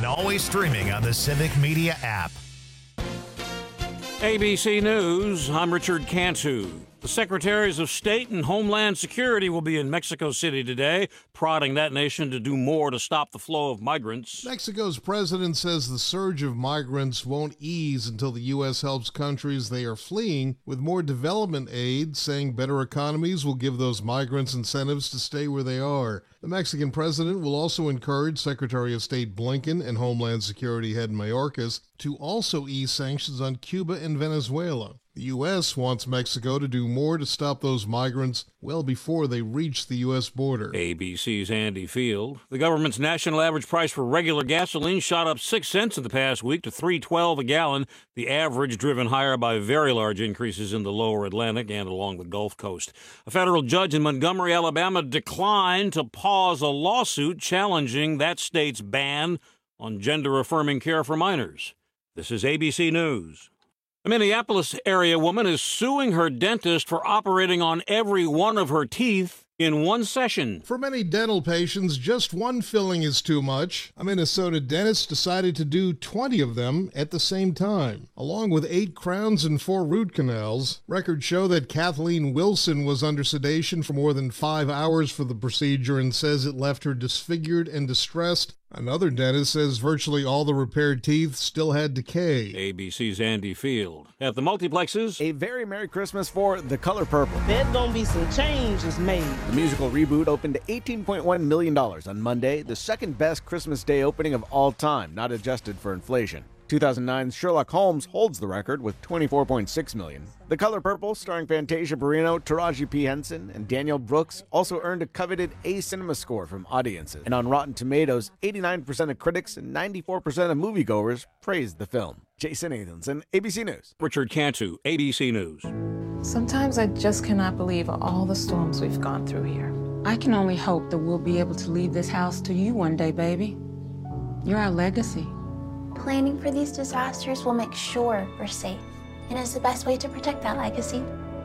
always streaming on the Civic Media app. ABC News, I'm Richard Cantu. The Secretaries of State and Homeland Security will be in Mexico City today, prodding that nation to do more to stop the flow of migrants. Mexico's president says the surge of migrants won't ease until the U.S. helps countries they are fleeing with more development aid, saying better economies will give those migrants incentives to stay where they are. The Mexican president will also encourage Secretary of State Blinken and Homeland Security head Mayorkas to also ease sanctions on Cuba and Venezuela. The U.S. wants Mexico to do more to stop those migrants well before they reach the U.S. border. ABC's Andy Field. The government's national average price for regular gasoline shot up 6 cents in the past week to $3.12 a gallon, the average driven higher by very large increases in the lower Atlantic and along the Gulf Coast. A federal judge in Montgomery, Alabama, declined to pause a lawsuit challenging that state's ban on gender-affirming care for minors. This is ABC News. A Minneapolis area woman is suing her dentist for operating on every one of her teeth in one session. For many dental patients, just one filling is too much. A Minnesota dentist decided to do 20 of them at the same time, along with 8 crowns and 4 root canals. Records show that Kathleen Wilson was under sedation for more than 5 hours for the procedure and says it left her disfigured and distressed. Another dentist says virtually all the repaired teeth still had decay. ABC's Andy Field. At the multiplexes, a very Merry Christmas for The Color Purple. There's gonna be some changes made. The musical reboot opened to $18.1 million on Monday, the second best Christmas Day opening of all time, not adjusted for inflation. 2009's Sherlock Holmes holds the record with $24.6 million. The Color Purple, starring Fantasia Barrino, Taraji P. Henson, and Danielle Brooks, also earned a coveted A Cinema score from audiences. And on Rotten Tomatoes, 89% of critics and 94% of moviegoers praised the film. Jason Nathanson, ABC News. Richard Cantu, ABC News. Sometimes I just cannot believe all the storms we've gone through here. I can only hope that we'll be able to leave this house to you one day, baby. You're our legacy. Planning for these disasters will make sure we're safe, and is the best way to protect that legacy.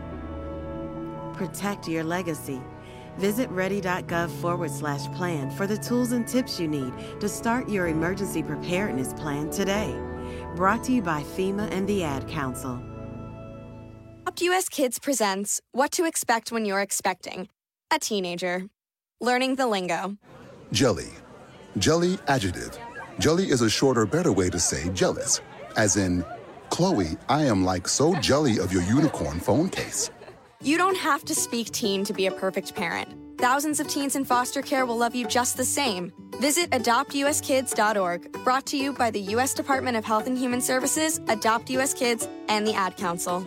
Protect your legacy. Visit ready.gov/plan for the tools and tips you need to start your emergency preparedness plan today. Brought to you by FEMA and the Ad Council. Adopt US Kids presents What to Expect When You're Expecting a Teenager. Learning the lingo. Jelly. Jelly adjective. Jelly is a shorter, better way to say jealous. As in, Chloe, I am like so jelly of your unicorn phone case. You don't have to speak teen to be a perfect parent. Thousands of teens in foster care will love you just the same. Visit adoptuskids.org. Brought to you by the U.S. Department of Health and Human Services, Adopt US Kids, and the Ad Council.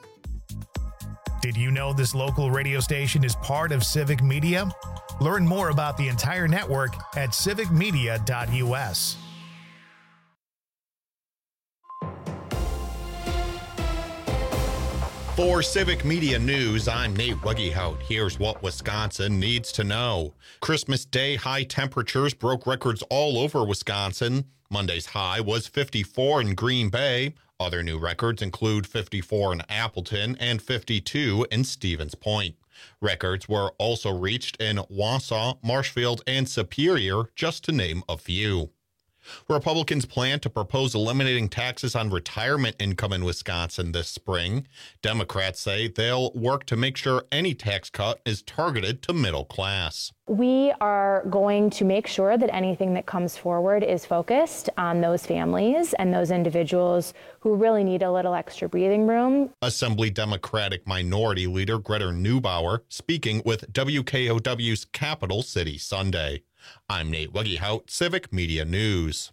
Did you know this local radio station is part of Civic Media? Learn more about the entire network at civicmedia.us. For Civic Media News, I'm Nate Wuggehout. Here's what Wisconsin needs to know. Christmas Day high temperatures broke records all over Wisconsin. Monday's high was 54 in Green Bay. Other new records include 54 in Appleton and 52 in Stevens Point. Records were also reached in Wausau, Marshfield, and Superior, just to name a few. Republicans plan to propose eliminating taxes on retirement income in Wisconsin this spring. Democrats say they'll work to make sure any tax cut is targeted to middle class. We are going to make sure that anything that comes forward is focused on those families and those individuals who really need a little extra breathing room. Assembly Democratic Minority Leader Greta Neubauer speaking with WKOW's Capital City Sunday. I'm Nate Wuggehout, Civic Media News.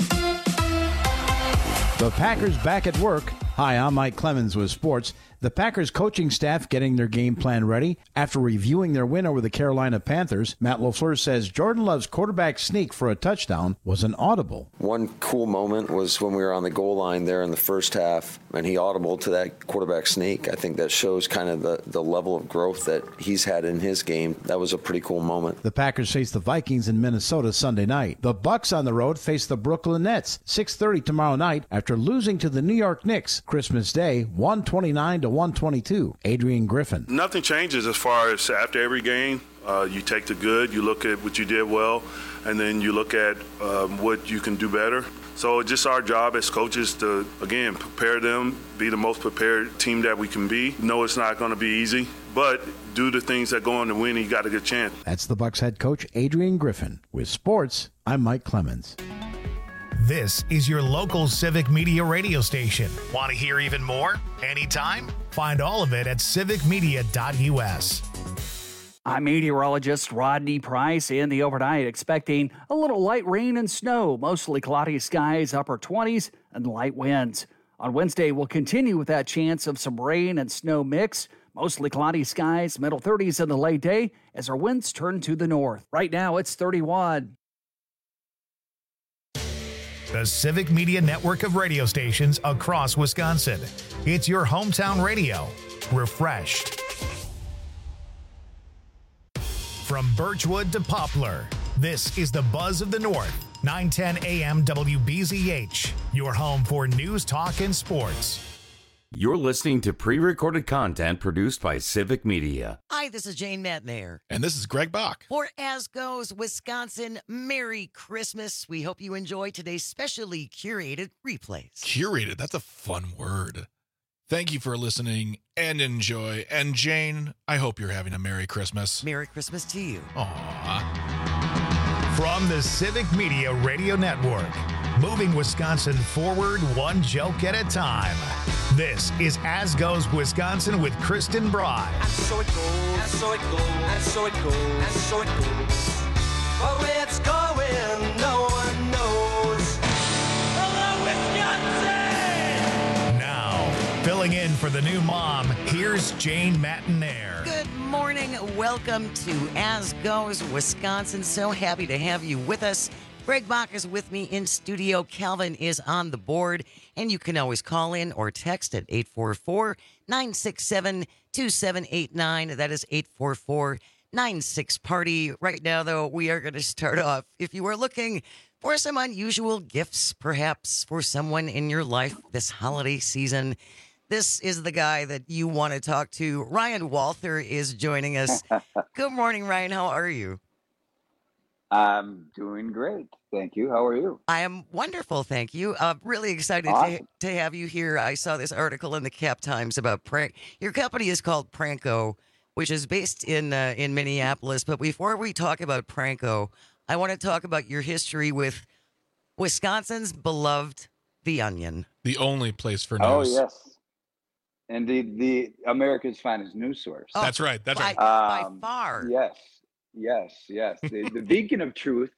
The Packers back at work. Hi, I'm Mike Clemens with sports. The Packers coaching staff getting their game plan ready. After reviewing their win over the Carolina Panthers, Matt LaFleur says Jordan Love's quarterback sneak for a touchdown was an audible. One cool moment was when we were on the goal line there in the first half, and he audible to that quarterback sneak. I think that shows kind of the level of growth that he's had in his game. That was a pretty cool moment. The Packers face the Vikings in Minnesota Sunday night. The Bucks on the road face the Brooklyn Nets 6:30 tomorrow night after losing to the New York Knicks Christmas Day 129-122. Adrian Griffin. Nothing changes as far as after every game. You take the good, you look at what you did well, and then you look at what you can do better. So it's just our job as coaches to, again, prepare them, be the most prepared team that we can be. No, it's not going to be easy, but do the things that go on to win, you got a good chance. That's the Bucs head coach, Adrian Griffin. With sports, I'm Mike Clemens. This is your local Civic Media radio station. Want to hear even more? Anytime? Find all of it at civicmedia.us. I'm meteorologist Rodney Price. In the overnight, expecting a little light rain and snow, mostly cloudy skies, upper 20s, and light winds. On Wednesday, we'll continue with that chance of some rain and snow mix, mostly cloudy skies, middle 30s in the late day as our winds turn to the north. Right now, it's 31. The Civic Media network of radio stations across Wisconsin. It's your hometown radio, refreshed. From Birchwood to Poplar, this is the Buzz of the North, 910 AM WBZH, your home for news, talk, and sports. You're listening to pre-recorded content produced by Civic Media. Hi, this is Jane Matnair. And this is Greg Bach. For As Goes Wisconsin, Merry Christmas. We hope you enjoy today's specially curated replays. Curated, that's a fun word. Thank you for listening and enjoy. And Jane, I hope you're having a Merry Christmas. Merry Christmas to you. Aww. From the Civic Media Radio Network, moving Wisconsin forward one joke at a time. This is As Goes Wisconsin with Kristen Bry. And so it goes, and so it goes, and so it goes, and so it goes. But where it's going, no one knows. Hello, Wisconsin! Now, filling in for the new mom, here's Jane Matnair. Good morning. Welcome to As Goes Wisconsin. So happy to have you with us. Greg Bach is with me in studio. Calvin is on the board. And you can always call in or text at 844-967-2789. That is 844-96-PARTY. Right now, though, we are going to start off. If you are looking for some unusual gifts, perhaps for someone in your life this holiday season, this is the guy that you want to talk to. Ryan Walther is joining us. Good morning, Ryan. How are you? I'm doing great. Thank you. How are you? I am wonderful. Thank you. Really excited to have you here. I saw this article in the Cap Times about your company is called Pranko, which is based in Minneapolis. But before we talk about Pranko, I want to talk about your history with Wisconsin's beloved The Onion. The only place for news. Oh, yes. Indeed, the America's finest news source. That's right. That's right. By far. Yes. The beacon of truth.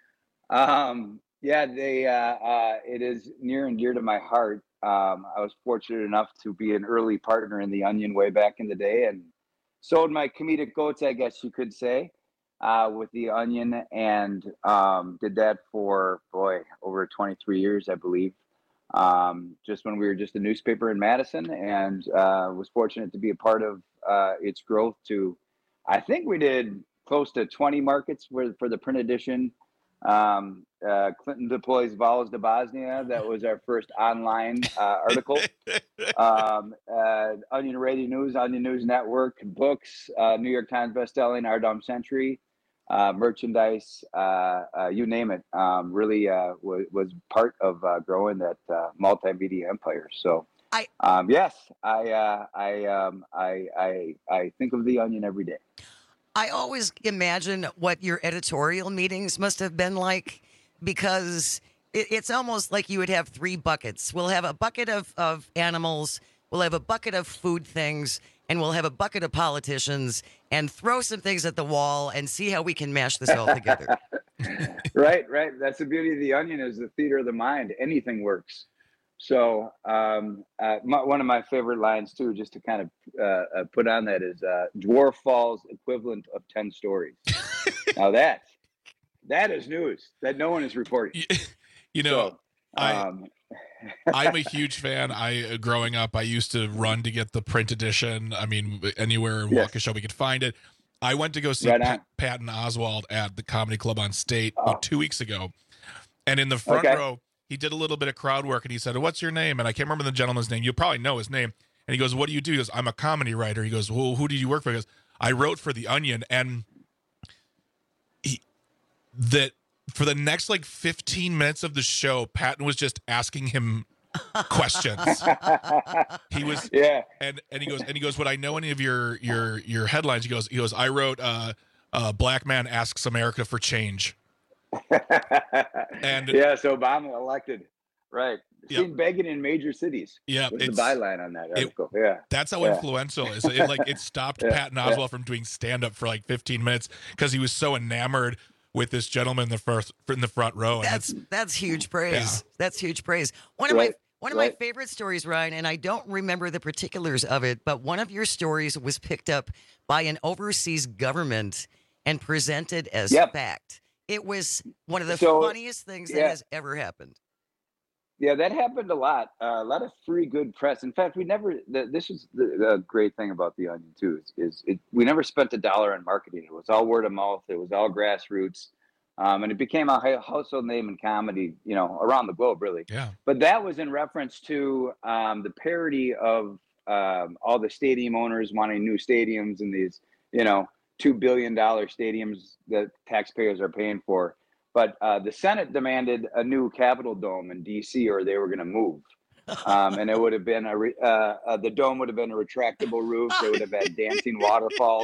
It is near and dear to my heart. I was fortunate enough to be an early partner in The Onion way back in the day and sowed my comedic oats, I guess you could say, with The Onion, and did that for, over 23 years, I believe. Just when we were just a newspaper in Madison, and was fortunate to be a part of its growth to, I think we did close to 20 markets for the print edition. Clinton deploys vows to Bosnia. That was our first online article. Onion Radio News, Onion News Network, books, New York Times bestselling, Our Dumb Century, merchandise, you name it. Really was part of growing that multimedia empire. So I think of The Onion every day. I always imagine what your editorial meetings must have been like, because it's almost like you would have three buckets. We'll have a bucket of animals, we'll have a bucket of food things, and we'll have a bucket of politicians, and throw some things at the wall and see how we can mash this all together. Right. That's the beauty of The Onion, is the theater of the mind. Anything works. So one of my favorite lines, too, just to kind of put on that, is Dwarf Falls equivalent of 10 stories. Now that is news that no one is reporting. I'm a huge fan. Growing up, I used to run to get the print edition. I mean, anywhere in Waukesha we could find it. I went to go see Patton Oswalt at the Comedy Club on State 2 weeks ago. And in the front row, he did a little bit of crowd work, and he said, "What's your name?" And I can't remember the gentleman's name. You probably know his name. And he goes, "What do you do?" He goes, "I'm a comedy writer." He goes, "Well, who did you work for?" He goes, "I wrote for The Onion." And that for the next like 15 minutes of the show, Patton was just asking him questions. He was and he goes, would I know any of your headlines? He goes, I wrote Black Man Asks America for Change. And so Obama elected, right? Seen begging in major cities. Yeah, it's the byline on that article. That's how influential it is. It stopped Patton Oswalt from doing stand up for like 15 minutes because he was so enamored with this gentleman in the front row. And that's huge praise. Yeah. That's huge praise. One of my favorite stories, Ryan, and I don't remember the particulars of it, but one of your stories was picked up by an overseas government and presented as fact. It was one of the funniest things that has ever happened. Yeah, that happened a lot. A lot of free good press. In fact, we never. This is the great thing about the Onion too. We never spent $1 on marketing. It was all word of mouth. It was all grassroots, and it became a household name in comedy, around the globe, really. Yeah. But that was in reference to the parody of all the stadium owners wanting new stadiums and these, $2 billion stadiums that taxpayers are paying for. But the Senate demanded a new Capitol dome in D.C. or they were going to move. And it would have been the dome would have been a retractable roof. They would have had dancing waterfalls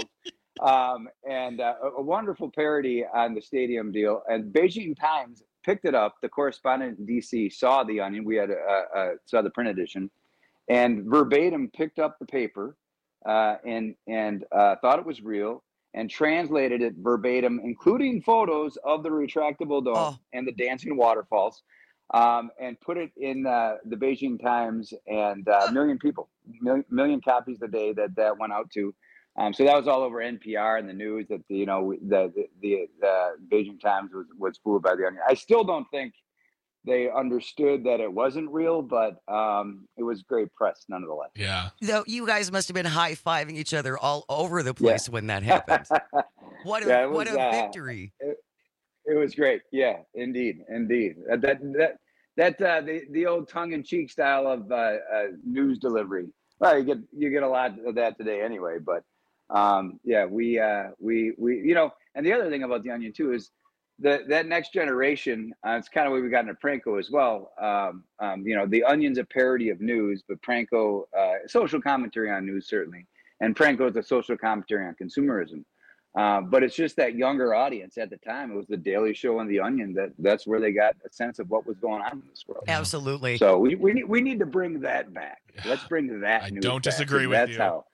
and a wonderful parody on the stadium deal. And Beijing Times picked it up. The correspondent in D.C. saw the Onion. We had saw the print edition and verbatim picked up the paper and thought it was real. And translated it verbatim, including photos of the retractable dome and the dancing waterfalls, and put it in the Beijing Times, and a million million copies a day that went out to. So that was all over NPR and the news that the Beijing Times was fooled by the Onion. I still don't think they understood that it wasn't real, but it was great press nonetheless. Yeah. Though you guys must have been high-fiving each other all over the place when that happened. What a victory. It was great. Yeah, indeed. That the old tongue-in-cheek style of news delivery. Well, you get a lot of that today anyway, but we and the other thing about the Onion too is that next generation, it's kind of what we got into Pranko as well. The Onion's a parody of news, but Pranko, social commentary on news, certainly. And Pranko is a social commentary on consumerism. But it's just that younger audience at the time. It was the Daily Show and the Onion that's where they got a sense of what was going on in this world. Absolutely. So we need to bring that back. Let's bring that I news don't back. disagree with you. How.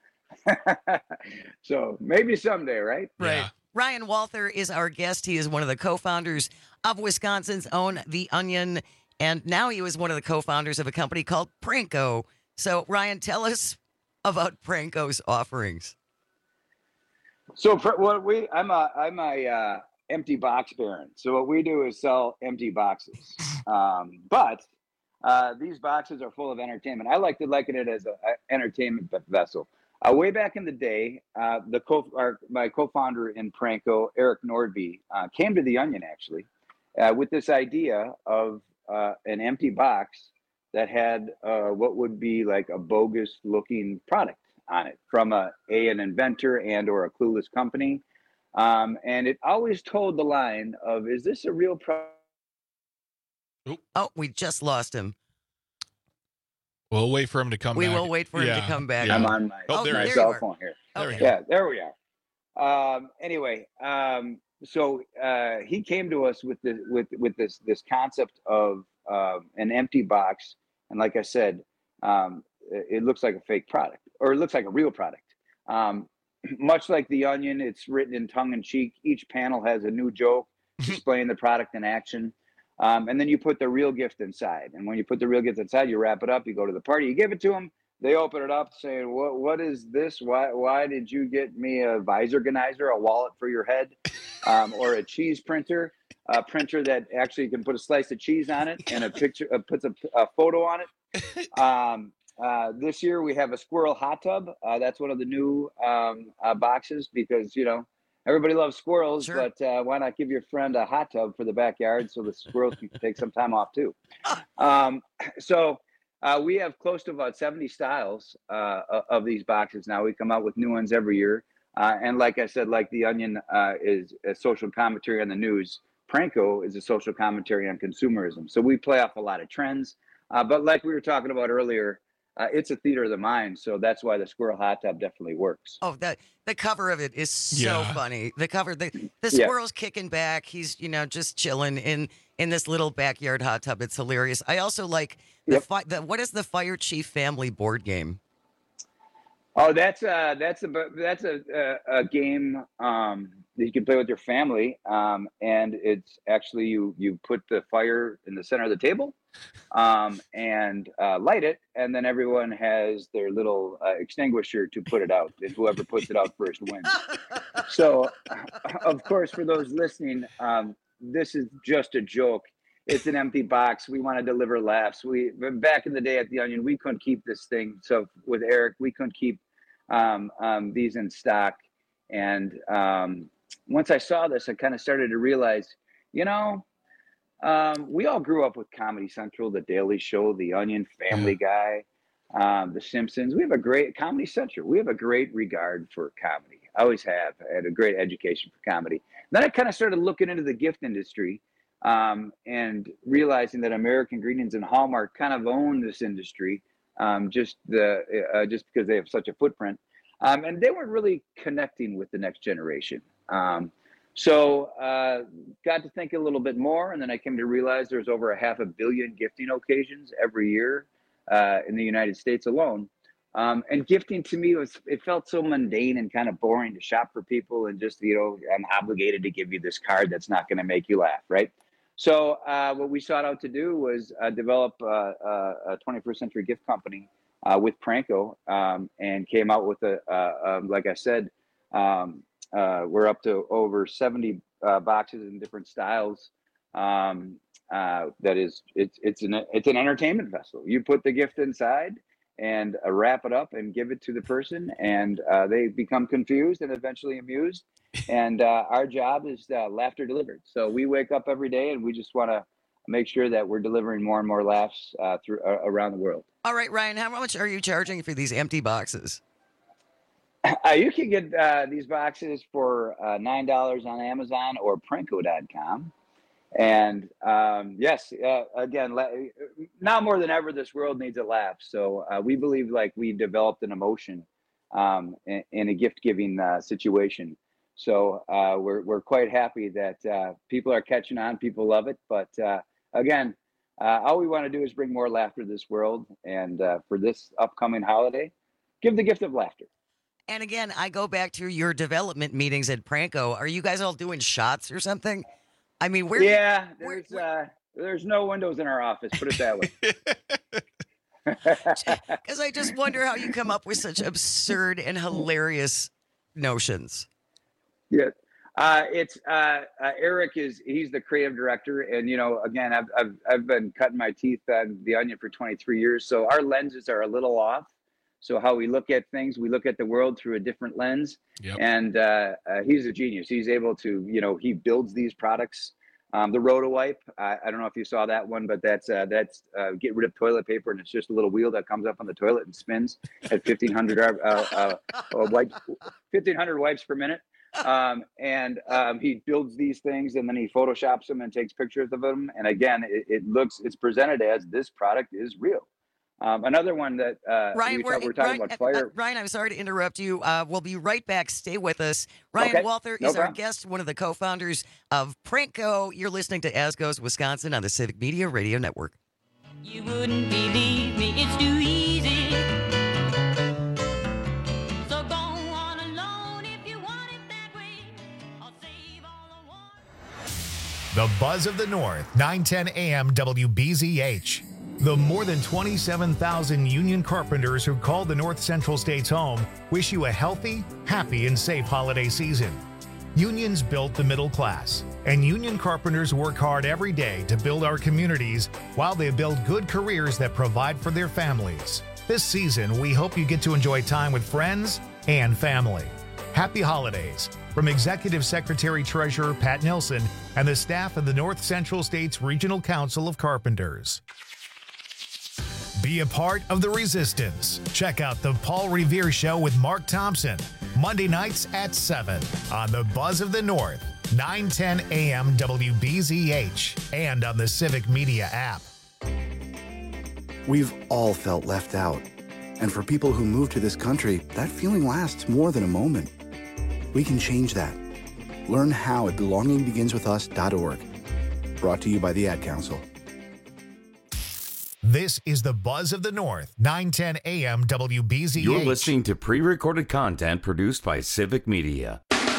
So maybe someday, right? Right. Yeah. Ryan Walther is our guest. He is one of the co-founders of Wisconsin's own The Onion, and now he was one of the co-founders of a company called Pranko. So, Ryan, tell us about Pranko's offerings. So, I'm a empty box baron. So what we do is sell empty boxes, but these boxes are full of entertainment. I like to liken it as an entertainment vessel. Way back in the day, my co-founder in Pranko, Eric Nordby, came to the Onion actually with this idea of an empty box that had what would be like a bogus-looking product on it from an inventor and or a clueless company, and it always told the line of, "Is this a real product?" Oh, we just lost him. We'll wait for him to come back. We will wait for him to come back. I'm on my cell phone here. Okay. There we are. Anyway, so he came to us with this concept of an empty box, and like I said, it looks like a fake product, or it looks like a real product. Much like the Onion, it's written in tongue in cheek. Each panel has a new joke displaying the product in action. And then you put the real gift inside. And when you put the real gift inside, you wrap it up, you go to the party, you give it to them. They open it up saying, what is this? Why did you get me a visor organizer, a wallet for your head, or a cheese printer, a printer that actually can put a slice of cheese on it and a picture, puts a photo on it. This year we have a squirrel hot tub. That's one of the new boxes because, everybody loves squirrels, sure. But why not give your friend a hot tub for the backyard so the squirrels can take some time off too? So we have close to about 70 styles of these boxes now. We come out with new ones every year. And like I said, like the Onion is a social commentary on the news, Pranko is a social commentary on consumerism. So we play off a lot of trends. But like we were talking about earlier, it's a theater of the mind. So that's why the squirrel hot tub definitely works. Oh, the cover of it is so funny. The cover, the squirrel's kicking back. He's, just chilling in this little backyard hot tub. It's hilarious. I also like what is the Fire Chief family board game? Oh, that's a game that you can play with your family, and it's actually you put the fire in the center of the table, and light it, and then everyone has their little extinguisher to put it out, and whoever puts it out first wins. So, of course, for those listening, this is just a joke. It's an empty box. We want to deliver laughs. Back in the day at the Onion, we couldn't keep this thing. So with Eric, we couldn't keep these in stock. And once I saw this, I kind of started to realize, we all grew up with Comedy Central, The Daily Show, The Onion, Family Guy, The Simpsons. We have a great Comedy Central. We have a great regard for comedy. I always have. I had a great education for comedy. Then I kind of started looking into the gift industry. And realizing that American Greetings and Hallmark kind of own this industry, just because they have such a footprint, and they weren't really connecting with the next generation. So got to think a little bit more, and then I came to realize there's over 500 million gifting occasions every year in the United States alone. And gifting to me it felt so mundane and kind of boring to shop for people and just, I'm obligated to give you this card that's not going to make you laugh, right? So what we sought out to do was develop a 21st century gift company with Pranko, and came out with like I said, we're up to over 70 boxes in different styles. It's an entertainment vessel. You put the gift inside and wrap it up and give it to the person, and they become confused and eventually amused. And our job is laughter delivered. So we wake up every day and we just want to make sure that we're delivering more and more laughs around the world. All right, Ryan, how much are you charging for these empty boxes? You can get these boxes for $9 on Amazon or Pranko.com. And yes, again, now more than ever, this world needs a laugh. So we believe we developed an emotion in a gift-giving situation. So we're quite happy that people are catching on. People love it. But again, all we want to do is bring more laughter to this world. And for this upcoming holiday, give the gift of laughter. And again, I go back to your development meetings at Pranko. Are you guys all doing shots or something? I mean, there's no windows in our office. Put it that way. Because I just wonder how you come up with such absurd and hilarious notions. Yeah, it's Eric he's the creative director, and again, I've been cutting my teeth on the Onion for 23 years, so our lenses are a little off. So how we look at things, we look at the world through a different lens. Yep. And he's a genius. He's able to, he builds these products. The Roto-Wipe, I don't know if you saw that one, but that's get rid of toilet paper, and it's just a little wheel that comes up on the toilet and spins at 1,500 wipes per minute. And he builds these things, and then he photoshops them and takes pictures of them. And again, it's presented as this product is real. Another one that Ryan, we're talking about fire. Ryan, I'm sorry to interrupt you. We'll be right back. Stay with us. Ryan Walther is our guest, one of the co-founders of Pranko. You're listening to As Goes Wisconsin on the Civic Media Radio Network. You wouldn't believe me, it's too easy. So go on alone if you want it that way. I'll save all the water. The Buzz of the North, 910 AM WBZH. The more than 27,000 union carpenters who call the North Central States home wish you a healthy, happy, and safe holiday season. Unions built the middle class, and union carpenters work hard every day to build our communities while they build good careers that provide for their families. This season, we hope you get to enjoy time with friends and family. Happy holidays from Executive Secretary Treasurer Pat Nilsson and the staff of the North Central States Regional Council of Carpenters. Be a part of the resistance. Check out the Paul Revere Show with Mark Thompson. Monday nights at 7 on the Buzz of the North, 9:10 a.m. WBZH, and on the Civic Media app. We've all felt left out. And for people who move to this country, that feeling lasts more than a moment. We can change that. Learn how at belongingbeginswithus.org. Brought to you by the Ad Council. This is the Buzz of the North, 9:10 a.m. WBZH. You're listening to pre-recorded content produced by Civic Media.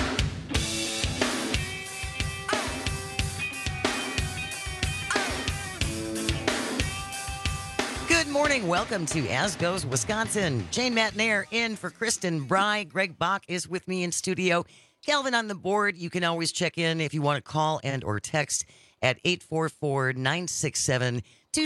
Good morning. Welcome to As Goes Wisconsin. Jane Matnair in for Kristen Bry. Greg Bach is with me in studio. Calvin on the board. You can always check in if you want to call and or text at 844-967-2789,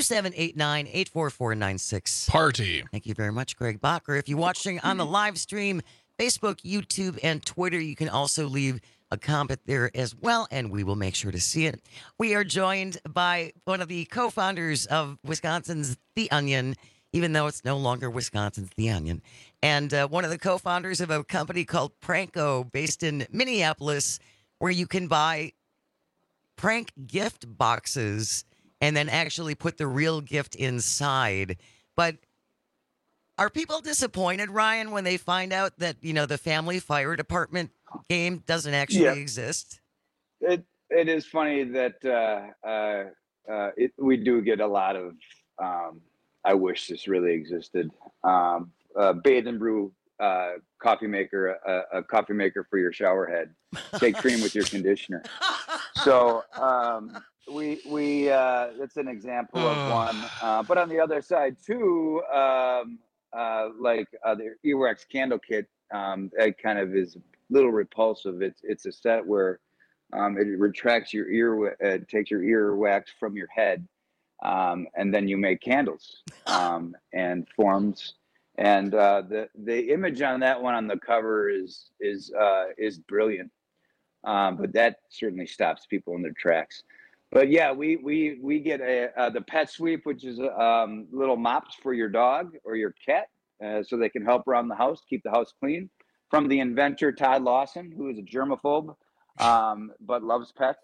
844-96. Party. Thank you very much, Greg Bach. Or if you're watching on the live stream, Facebook, YouTube, and Twitter, you can also leave a comment there as well, and we will make sure to see it. We are joined by one of the co-founders of Wisconsin's The Onion, even though it's no longer Wisconsin's The Onion, and one of the co-founders of a company called Pranko, based in Minneapolis, where you can buy prank gift boxes and then actually put the real gift inside. But are people disappointed, Ryan, when they find out that, you know, the Family Fire Department game doesn't actually exist? It is funny that we do get a lot of I wish this really existed. Bathe and brew coffee maker, a coffee maker for your shower head. Take cream with your conditioner. So we that's an example of one. But on the other side too, like the earwax candle kit, that kind of is a little repulsive. It's a set where it retracts your ear, takes your earwax from your head, and then you make candles and forms. And the image on that one on the cover is brilliant, but that certainly stops people in their tracks. But yeah, we get the pet sweep, which is little mops for your dog or your cat, so they can help around the house, keep the house clean. From the inventor Todd Lawson, who is a germaphobe, but loves pets.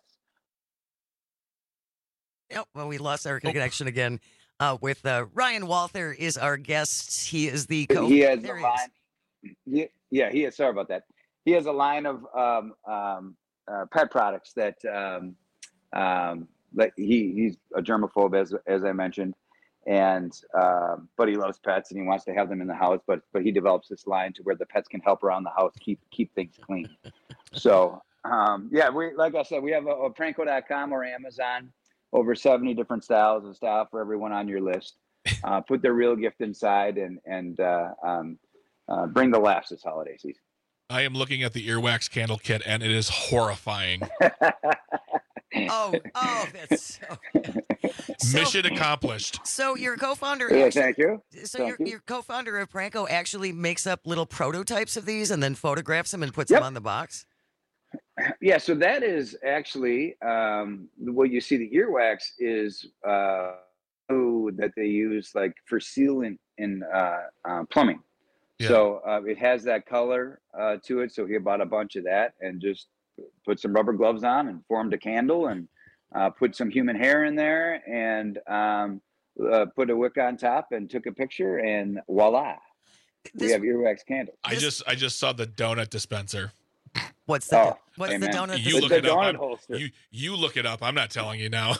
Yep. Well, we lost our connection again. With Ryan Walther is our guest. He is the He has a line. Yeah, he is. Sorry about that. He has a line of pet products that he's a germaphobe, as I mentioned, and but he loves pets and he wants to have them in the house. But he develops this line to where the pets can help around the house, keep things clean. So yeah, we, like I said, we have a Pranko.com or Amazon. Over 70 different styles of style for everyone on your list. Put their real gift inside and bring the laughs this holiday season. I am looking at the earwax candle kit, and it is horrifying. That's so mission accomplished. So your co-founder, thank you. So your co-founder of Pranko actually makes up little prototypes of these and then photographs them and puts them on the box. Yeah, so that is actually what you see. The earwax is that they use like for sealant in plumbing. Yeah. So it has that color to it. So he bought a bunch of that and just put some rubber gloves on and formed a candle and put some human hair in there and put a wick on top and took a picture and voila, we have earwax candles. I just saw the donut dispenser. What's the donut? You look it up. You look it up. I'm not telling you now.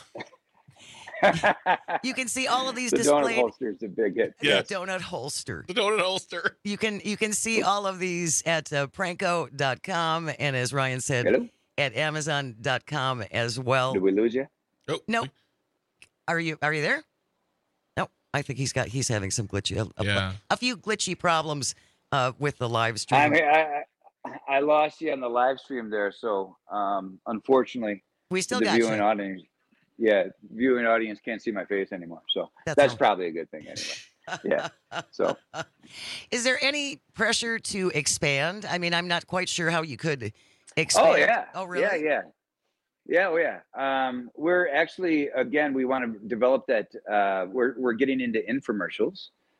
You can see all of these the displayed. Donut holster is a big hit. Yes. The donut holster. The donut holster. You can see all of these at Pranko.com and, as Ryan said, at Amazon.com as well. Did we lose you? Oh, no. Are you there? No. I think he's having some glitchy. A few glitchy problems with the live stream. I lost you on the live stream there, so unfortunately, we still the got viewing you. Audience. Yeah, viewing audience can't see my face anymore, so that's probably a good thing anyway. Yeah. So, is there any pressure to expand? I mean, I'm not quite sure how you could expand. Oh yeah. Oh really? Yeah. Oh yeah. We're actually, again, we want to develop that. We're getting into infomercials.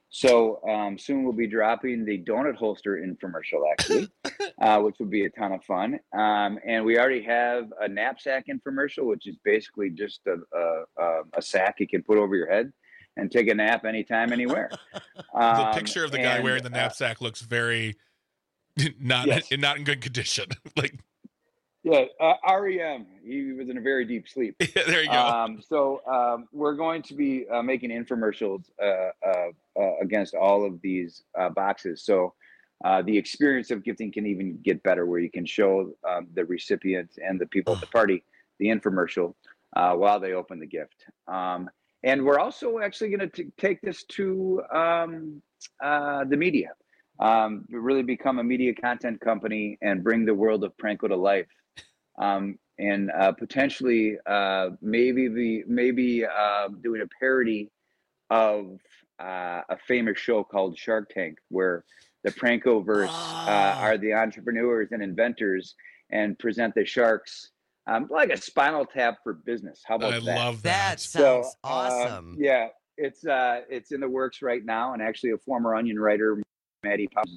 So soon we'll be dropping the donut holster infomercial, actually, which will be a ton of fun. And we already have a knapsack infomercial, which is basically just a sack you can put over your head and take a nap anytime, anywhere. The picture of the guy wearing the knapsack looks very not in good condition. Like, yeah, REM. He was in a very deep sleep. There you go. So we're going to be making infomercials against all of these boxes. So the experience of gifting can even get better, where you can show the recipients and the people at the party the infomercial while they open the gift. And we're also actually going to take this to the media, really become a media content company and bring the world of Pranko to life. And potentially maybe doing a parody of a famous show called Shark Tank, where the Prankoverse are the entrepreneurs and inventors and present the sharks like a Spinal Tap for business. How about that? I love that. That sounds awesome. Yeah, it's in the works right now, and actually a former Onion writer, Maddie Pop.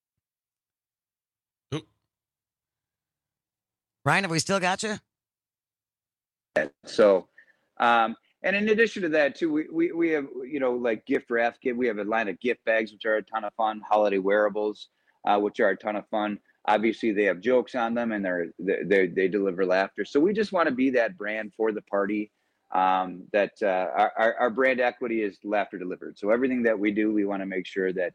Ryan, have we still got you? So, and in addition to that too, we have, like gift wrap kit. We have a line of gift bags, which are a ton of fun. Holiday wearables, which are a ton of fun. Obviously, they have jokes on them, and they deliver laughter. So we just want to be that brand for the party. That our brand equity is laughter delivered. So everything that we do, we want to make sure that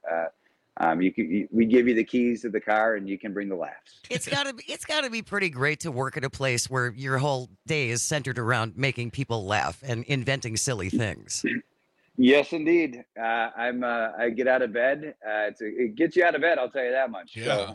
we give you the keys to the car, and you can bring the laughs. It's gotta be pretty great to work at a place where your whole day is centered around making people laugh and inventing silly things. Yes, indeed. I get out of bed. It gets you out of bed, I'll tell you that much. Yeah.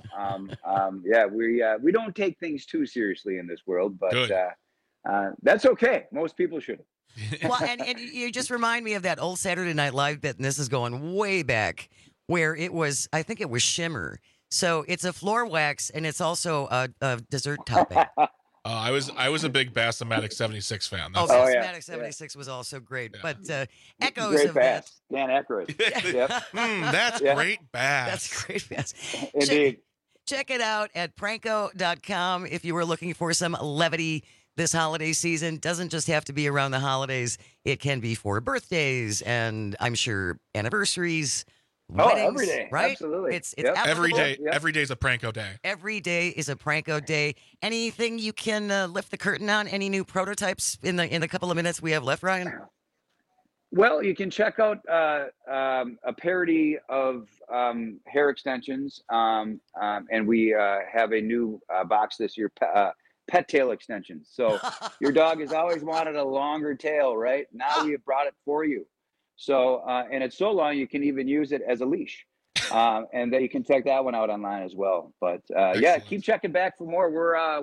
So, we don't take things too seriously in this world, but that's okay. Most people shouldn't. Well, and you just remind me of that old Saturday Night Live bit, and this is going way back, where I think it was Shimmer. So it's a floor wax, and it's also a dessert topping. I was a big Bassomatic 76 fan. Bassomatic 76 was also great. Yeah. But echoes great of bass. that. Dan Aykroyd. Yep. That's great bass. That's great bass. Indeed. Check it out at Pranko.com if you were looking for some levity this holiday season. Doesn't just have to be around the holidays. It can be for birthdays and I'm sure anniversaries. Weddings, every day, right? Absolutely. It's every day. Yep. Every day is a Pranko day. Every day is a Pranko day. Anything you can lift the curtain on? Any new prototypes in the couple of minutes we have left, Ryan? Well, you can check out a parody of hair extensions, and we have a new box this year. Pet tail extensions. So your dog has always wanted a longer tail, right? Now we have brought it for you. So, and it's so long, you can even use it as a leash. And that you can check that one out online as well. But keep checking back for more.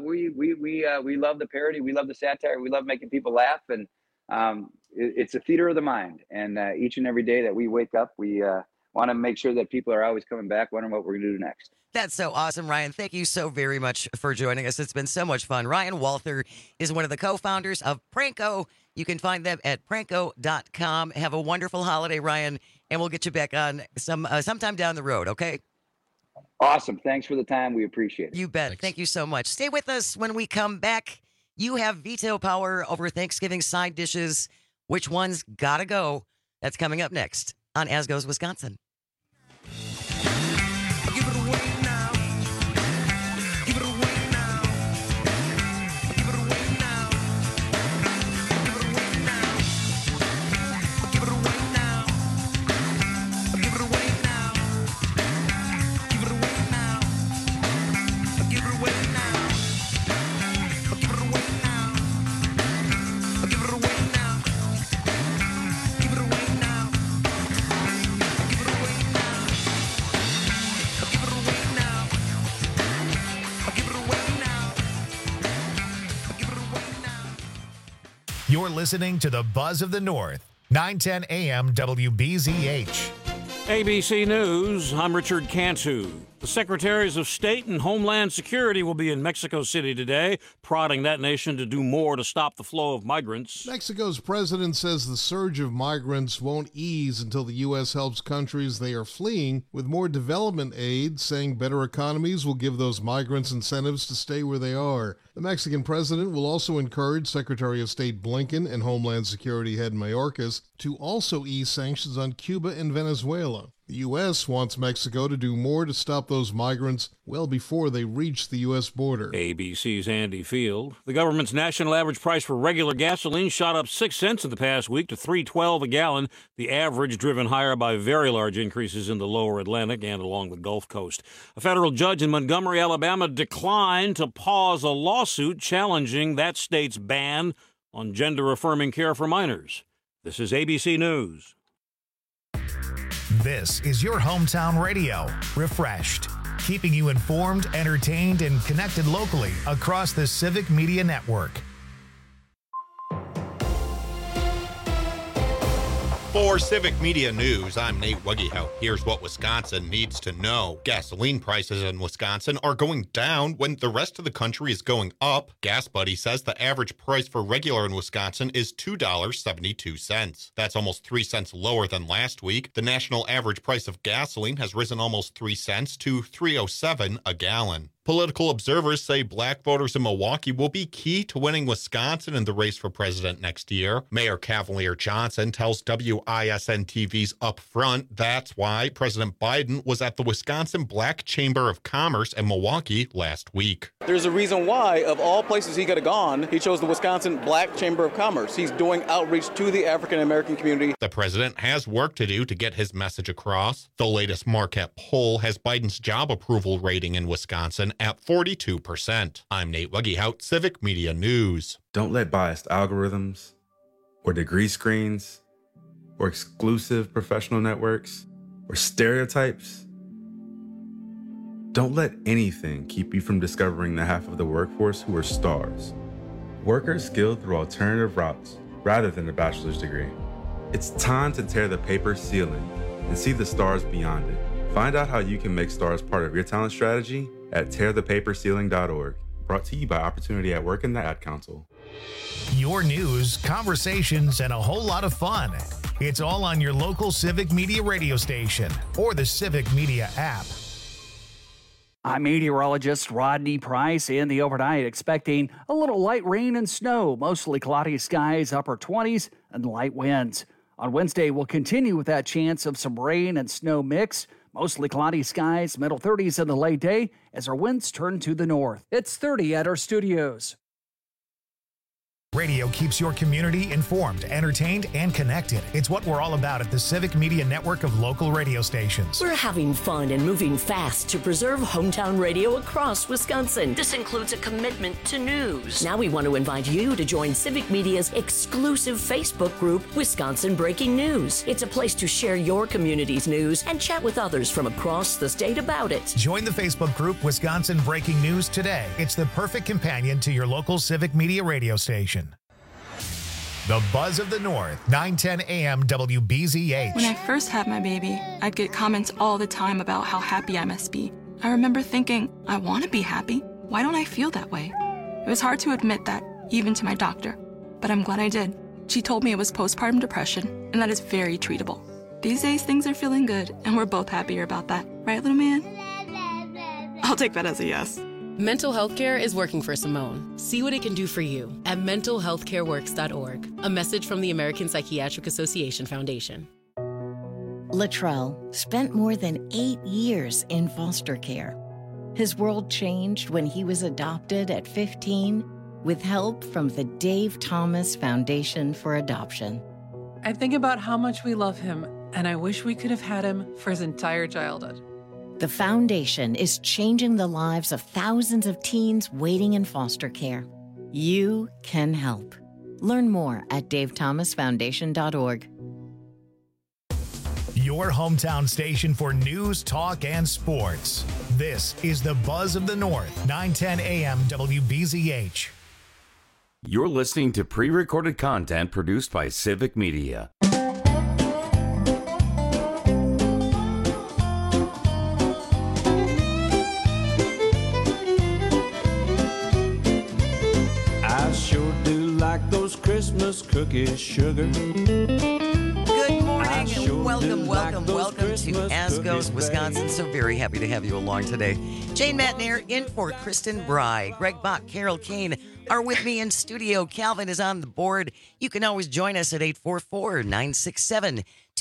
We love the parody. We love the satire. We love making people laugh. And it's a theater of the mind. And each and every day that we wake up, we want to make sure that people are always coming back, wondering what we're going to do next. That's so awesome, Ryan. Thank you so very much for joining us. It's been so much fun. Ryan Walther is one of the co-founders of Pranko. You can find them at Pranko.com. Have a wonderful holiday, Ryan, and we'll get you back on sometime down the road, okay? Awesome. Thanks for the time. We appreciate it. You bet. Thanks. Thank you so much. Stay with us when we come back. You have veto power over Thanksgiving side dishes. Which one's gotta go? That's coming up next on As Goes Wisconsin. You're listening to the Buzz of the North, 910 AM WBZH. ABC News, I'm Richard Cantu. The Secretaries of State and Homeland Security will be in Mexico City today, prodding that nation to do more to stop the flow of migrants. Mexico's president says the surge of migrants won't ease until the U.S. helps countries they are fleeing with more development aid, saying better economies will give those migrants incentives to stay where they are. The Mexican president will also encourage Secretary of State Blinken and Homeland Security head Mayorkas to also ease sanctions on Cuba and Venezuela. The U.S. wants Mexico to do more to stop those migrants well before they reach the U.S. border. ABC's Andy Field. The government's national average price for regular gasoline shot up 6 cents in the past week to $3.12 a gallon, the average driven higher by very large increases in the lower Atlantic and along the Gulf Coast. A federal judge in Montgomery, Alabama, declined to pause a lawsuit challenging that state's ban on gender-affirming care for minors. This is ABC News. This is your hometown radio, Refreshed, keeping you informed, entertained, and connected locally across the Civic Media Network. For Civic Media News, I'm Nate Wuggyhout. Here's what Wisconsin needs to know. Gasoline prices in Wisconsin are going down when the rest of the country is going up. Gas Buddy says the average price for regular in Wisconsin is $2.72. That's almost 3 cents lower than last week. The national average price of gasoline has risen almost 3 cents to $3.07 a gallon. Political observers say black voters in Milwaukee will be key to winning Wisconsin in the race for president next year. Mayor Cavalier Johnson tells WISN-TV's Up Front that's why President Biden was at the Wisconsin Black Chamber of Commerce in Milwaukee last week. There's a reason why, of all places he could have gone, he chose the Wisconsin Black Chamber of Commerce. He's doing outreach to the African-American community. The president has work to do to get his message across. The latest Marquette poll has Biden's job approval rating in Wisconsin at 42%. I'm Nate Wuggyhout, Civic Media News. Don't let biased algorithms or degree screens or exclusive professional networks or stereotypes, don't let anything keep you from discovering the half of the workforce who are stars. Workers skilled through alternative routes rather than a bachelor's degree. It's time to tear the paper ceiling and see the stars beyond it. Find out how you can make stars part of your talent strategy at tearthepaperceiling.org. Brought to you by Opportunity at Work and the Ad Council. Your news, conversations, and a whole lot of fun. It's all on your local Civic Media radio station or the Civic Media app. I'm meteorologist Rodney Price. In the overnight, expecting a little light rain and snow, mostly cloudy skies, upper 20s, and light winds. On Wednesday, we'll continue with that chance of some rain and snow mix. Mostly cloudy skies, middle 30s in the late day as our winds turn to the north. It's 30 at our studios. Radio keeps your community informed, entertained, and connected. It's what we're all about at the Civic Media Network of local radio stations. We're having fun and moving fast to preserve hometown radio across Wisconsin. This includes a commitment to news. Now we want to invite you to join Civic Media's exclusive Facebook group, Wisconsin Breaking News. It's a place to share your community's news and chat with others from across the state about it. Join the Facebook group Wisconsin Breaking News today. It's the perfect companion to your local Civic Media radio station. The Buzz of the North, 910 AM WBZH. When I first had my baby, I'd get comments all the time about how happy I must be. I remember thinking, I want to be happy. Why don't I feel that way? It was hard to admit that, even to my doctor. But I'm glad I did. She told me it was postpartum depression, and that is very treatable. These days, things are feeling good, and we're both happier about that. Right, little man? I'll take that as a yes. Mental health care is working for Simone. See what it can do for you at mentalhealthcareworks.org. A message from the American Psychiatric Association Foundation. Latrell spent more than 8 years in foster care. His world changed when he was adopted at 15 with help from the Dave Thomas Foundation for Adoption. I think about how much we love him, and I wish we could have had him for his entire childhood. The foundation is changing the lives of thousands of teens waiting in foster care. You can help. Learn more at davethomasfoundation.org. Your hometown station for news, talk, and sports. This is the Buzz of the North, 910 AM WBZH. You're listening to pre-recorded content produced by Civic Media. those Christmas cookies, sugar. Good morning sure and welcome to Christmas As Goes cookies, Wisconsin. babe. So very happy to have you along today. Jane Matnair in for Kristen Bry. Greg Bach, Carol Kane are with me in studio. Calvin is on the board. You can always join us at 844-967-2789,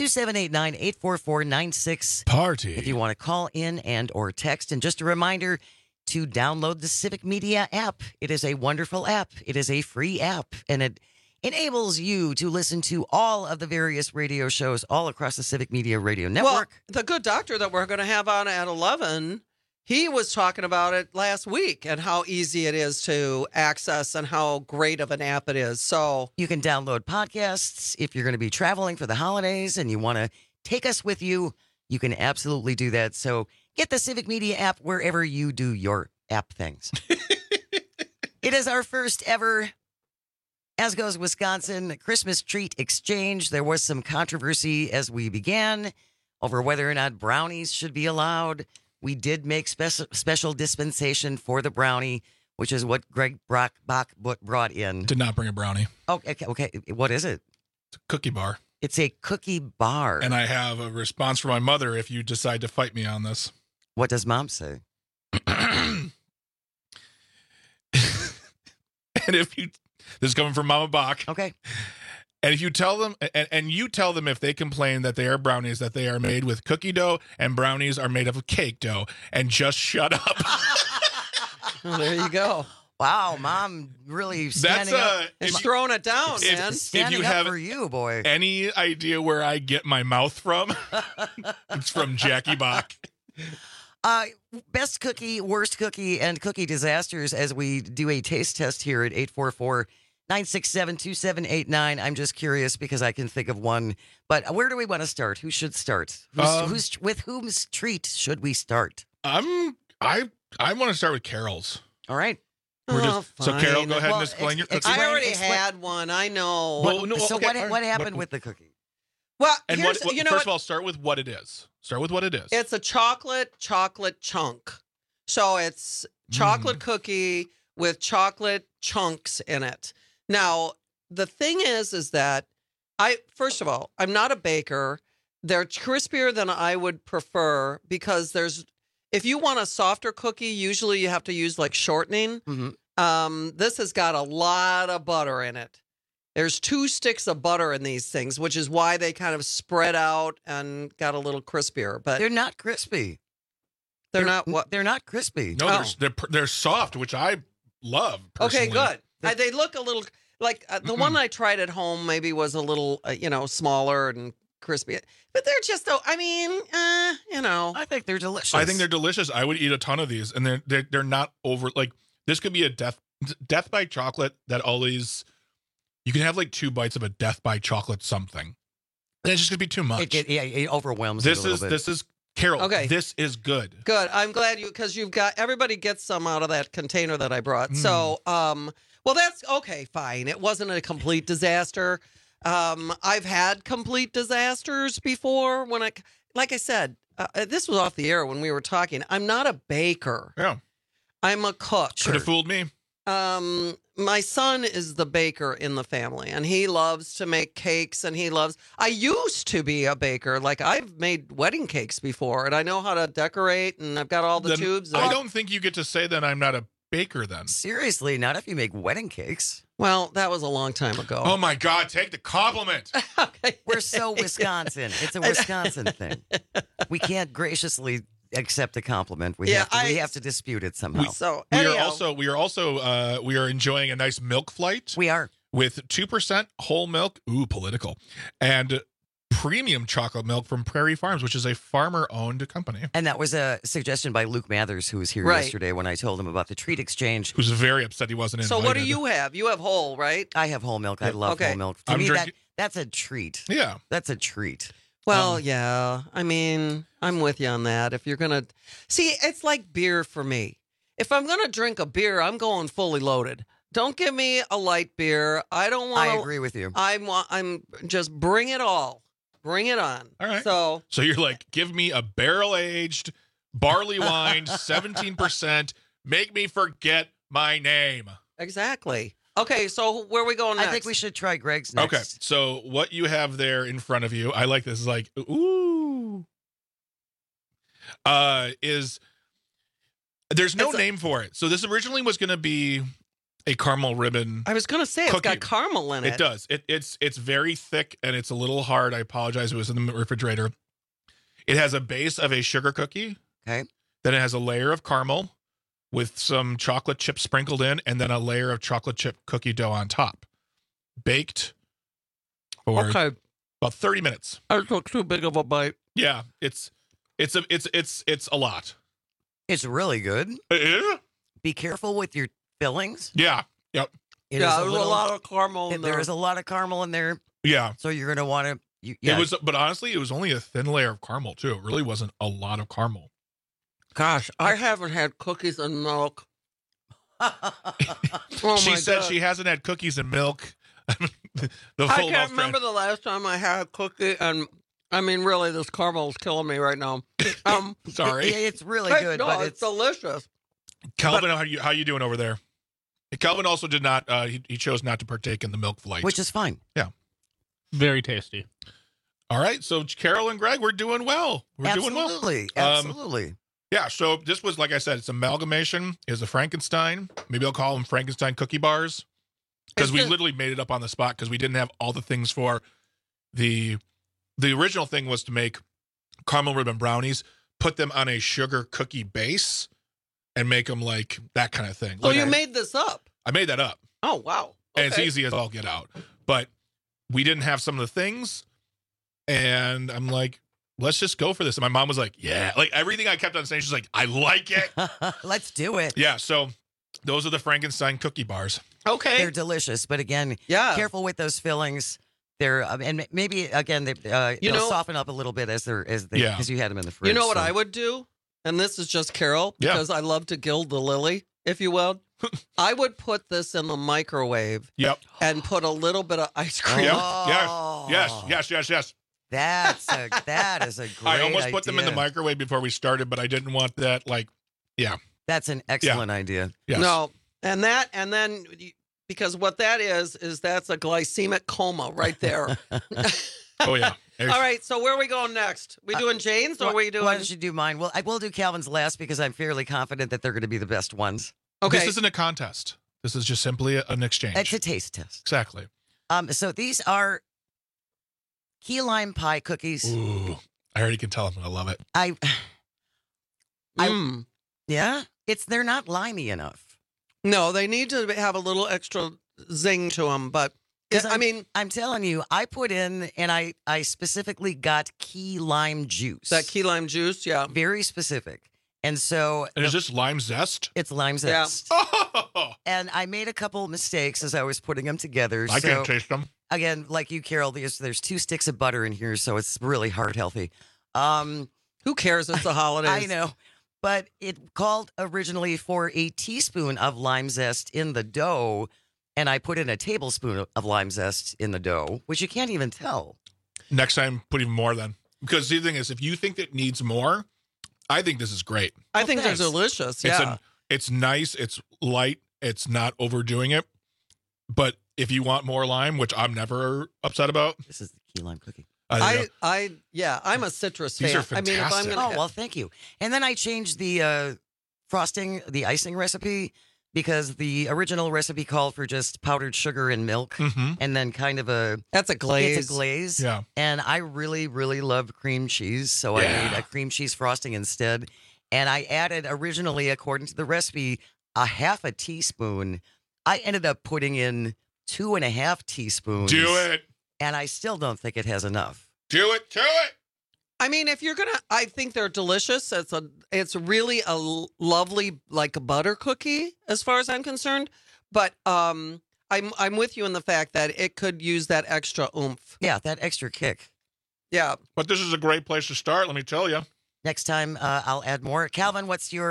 844-96 Party. if you want to call in and or text. And just a reminder to download the Civic Media app. It is a wonderful app. It is a free app, and it enables you to listen to all of the various radio shows all across the Civic Media Radio Network. Well, the good doctor that we're going to have on at 11, he was talking about it last week and how easy it is to access and how great of an app it is. So you can download podcasts if you're going to be traveling for the holidays and you want to take us with you. You can absolutely do that. So get the Civic Media app wherever you do your app things. It is our first ever As Goes Wisconsin Christmas treat exchange. There was some controversy as we began over whether or not brownies should be allowed. We did make special dispensation for the brownie, which is what Greg Bach brought in. Did not bring a brownie. Okay. What is it? It's a cookie bar. It's a cookie bar. And I have a response from my mother if you decide to fight me on this. What does Mom say? And if you, this is coming from Mama Bach. Okay. And if you tell them, and you tell them if they complain that they are brownies, that they are made with cookie dough and brownies are made of cake dough, and just shut up. well, there you go. Wow, Mom really standing up. It's throwing it down, man. Standing up for you, boy. Any idea where I get my mouth from? It's from Jackie Bach. Best cookie, worst cookie, and cookie disasters as we do a taste test here at 844-967-2789. I'm just curious because I can think of one. But where do we want to start? Who should start? With whom's treat should we start? I want to start with Carol's. All right. So Carol, go ahead and explain your cookie. I already had one. I know. So what happened with the cookie? Well, and first of all, start with what it is. It's a chocolate chunk. So it's chocolate cookie with chocolate chunks in it. Now, the thing is that first of all, I'm not a baker. They're crispier than I would prefer because if you want a softer cookie, usually you have to use like shortening. Mm-hmm. This has got a lot of butter in it. There's 2 sticks of butter in these things, which is why they kind of spread out and got a little crispier. But they're not crispy. They're not what? They're not crispy. No, they're soft, which I love personally. Okay, good. They look a little like the one I tried at home. Maybe was a little, smaller and crispy. But they're just, I think they're delicious. I think they're delicious. I would eat a ton of these, and they're not over. Like this could be a death by chocolate that always. You can have like 2 bites of a death by chocolate something. And it's just gonna be too much. It overwhelms you a little bit. This is Carol. Okay. This is good. Good. I'm glad because you've got everybody gets some out of that container that I brought. So, well, that's okay. Fine. It wasn't a complete disaster. I've had complete disasters before when like I said, this was off the air when we were talking. I'm not a baker. Yeah. I'm a cook. Could have fooled me. My son is the baker in the family, and he loves to make cakes, and I used to be a baker. Like, I've made wedding cakes before, and I know how to decorate, and I've got all the tubes. I don't think you get to say that I'm not a baker then. Seriously, not if you make wedding cakes. Well, that was a long time ago. Oh, my God, take the compliment. Okay. We're so Wisconsin. It's a Wisconsin thing. We can't graciously accept a compliment. We have to dispute it somehow. We are enjoying a nice milk flight. We are with 2% whole milk. Ooh, political, and premium chocolate milk from Prairie Farms, which is a farmer-owned company. And that was a suggestion by Luke Mathers, who was here yesterday when I told him about the treat exchange. Who's very upset he wasn't invited. So what do you have? You have whole, right? I have whole milk. I love whole milk. To me, that's a treat. Yeah, that's a treat. Well, yeah. I mean, I'm with you on that. If you're going to... See, it's like beer for me. If I'm going to drink a beer, I'm going fully loaded. Don't give me a light beer. I don't want to... I agree with you. I'm just bring it all. Bring it on. All right. So you're like, give me a barrel-aged barley wine, 17%. Make me forget my name. Exactly. Okay, so where are we going next? I think we should try Greg's next. Okay, so what you have there in front of you, I like this, is like, ooh, is there's no name for it. So this originally was going to be a caramel ribbon. I was going to say, cookie. It's got caramel in it. It does. It's very thick and it's a little hard. I apologize. It was in the refrigerator. It has a base of a sugar cookie. Okay. Then it has a layer of caramel with some chocolate chips sprinkled in, and then a layer of chocolate chip cookie dough on top. Baked for about 30 minutes. I took too big of a bite. Yeah, it's a lot. It's really good. Yeah. Be careful with your fillings. Yeah. Yep. There's a lot of caramel in there. There's a lot of caramel in there. Yeah. So you're going to want to. It was, but honestly, it was only a thin layer of caramel too. It really wasn't a lot of caramel. Gosh, I haven't had cookies and milk. She said she hasn't had cookies and milk. I can't remember the last time I had a cookie, and I mean, really, this caramel is killing me right now. Sorry, it's really good, no, but it's delicious. Calvin, how you doing over there? Calvin also did not. He chose not to partake in the milk flight, which is fine. Yeah, very tasty. All right, so Carol and Greg, we're doing well. We're doing well. Absolutely. Yeah, so this was, like I said, it's amalgamation. Is a Frankenstein. Maybe I'll call them Frankenstein cookie bars, because we literally made it up on the spot because we didn't have all the things for the original thing was to make caramel ribbon brownies, put them on a sugar cookie base, and make them like that kind of thing. So you made this up? I made that up. Oh, wow. Okay. And it's easy as all get out. But we didn't have some of the things, and I'm like, let's just go for this. And my mom was like, yeah. Like everything I kept on saying, she's like, I like it. Let's do it. Yeah, so those are the Frankenstein cookie bars. Okay. They're delicious, but again, careful with those fillings. They're and maybe again they'll soften up a little bit as you had them in the fridge. You know what I would do, and this is just Carol because I love to gild the lily, if you will. I would put this in the microwave. Yep. And put a little bit of ice cream. Yes. That is a great I almost idea. put them in the microwave before we started, but I didn't want that. That's an excellent idea. Yes. No, and then because what that is that's a glycemic coma right there. Oh yeah. All right, so where are we going next? We doing Jane's or are we doing? Why don't you do mine? Well, I will do Calvin's last because I'm fairly confident that they're going to be the best ones. Okay. This isn't a contest. This is just simply an exchange. It's a taste test. Exactly. So these are key lime pie cookies. Ooh, I already can tell I'm going to love it. Yeah, they're not limey enough. No, they need to have a little extra zing to them, but I'm telling you, I put in and I specifically got key lime juice. That key lime juice, yeah. Very specific. And so is this lime zest? It's lime zest. Yeah. And I made a couple mistakes as I was putting them together. I can't taste them. Again, like you, Carol, there's 2 sticks of butter in here, so it's really heart healthy. Who cares? It's the holidays. I know. But it called originally for a teaspoon of lime zest in the dough, and I put in a tablespoon of lime zest in the dough, which you can't even tell. Next time, put even more then. Because the thing is, if you think it needs more, I think this is great. I think they're delicious. Yeah. It's nice. It's light. It's not overdoing it. But if you want more lime, which I'm never upset about. This is the key lime cookie. I'm a citrus These fan. are fantastic. I mean, if I'm well, thank you. And then I changed the frosting, the icing recipe, because the original recipe called for just powdered sugar and milk, and then kind of that's a glaze. It's a glaze. Yeah. And I really, really love cream cheese, so I made a cream cheese frosting instead. And I added originally, according to the recipe, a half a teaspoon. I ended up putting in 2.5 teaspoons. Do it. And I still don't think it has enough. Do it. I mean, if you're gonna, I think they're delicious. It's really a lovely, like a butter cookie, as far as I'm concerned. But I'm with you in the fact that it could use that extra oomph. Yeah, that extra kick. Yeah. But this is a great place to start. Let me tell you. Next time, I'll add more. Calvin, what's your